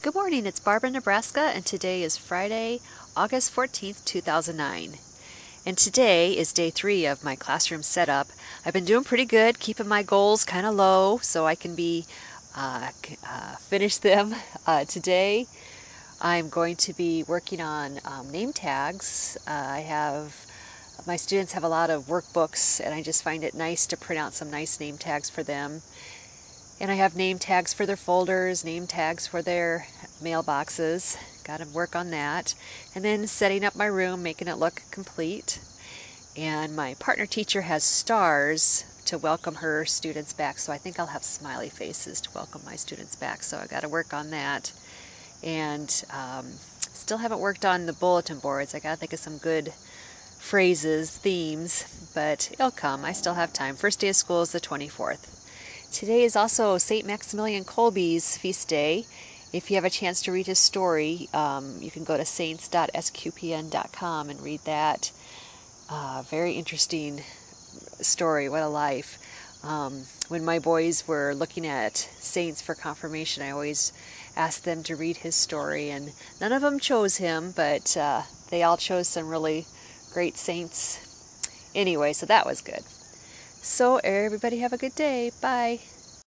Good morning, it's Barbara, Nebraska, and today is Friday, August 14th, 2009. And today is day 3 of my classroom setup. I've been doing pretty good, keeping my goals kind of low so I can finish them. Today I'm going to be working on name tags. My students have a lot of workbooks, and I just find it nice to print out some nice name tags for them. And I have name tags for their folders, name tags for their mailboxes. Got to work on that. And then setting up my room, making it look complete. And my partner teacher has stars to welcome her students back, so I think I'll have smiley faces to welcome my students back, so I got to work on that. And still haven't worked on the bulletin boards. I got to think of some good phrases, themes, but it'll come. I still have time. First day of school is the 24th. Today is also St. Maximilian Kolbe's feast day. If you have a chance to read his story, you can go to saints.sqpn.com and read that. Very interesting story. What a life. When my boys were looking at saints for confirmation, I always asked them to read his story, and none of them chose him, but they all chose some really great saints. Anyway, so that was good. So everybody have a good day. Bye.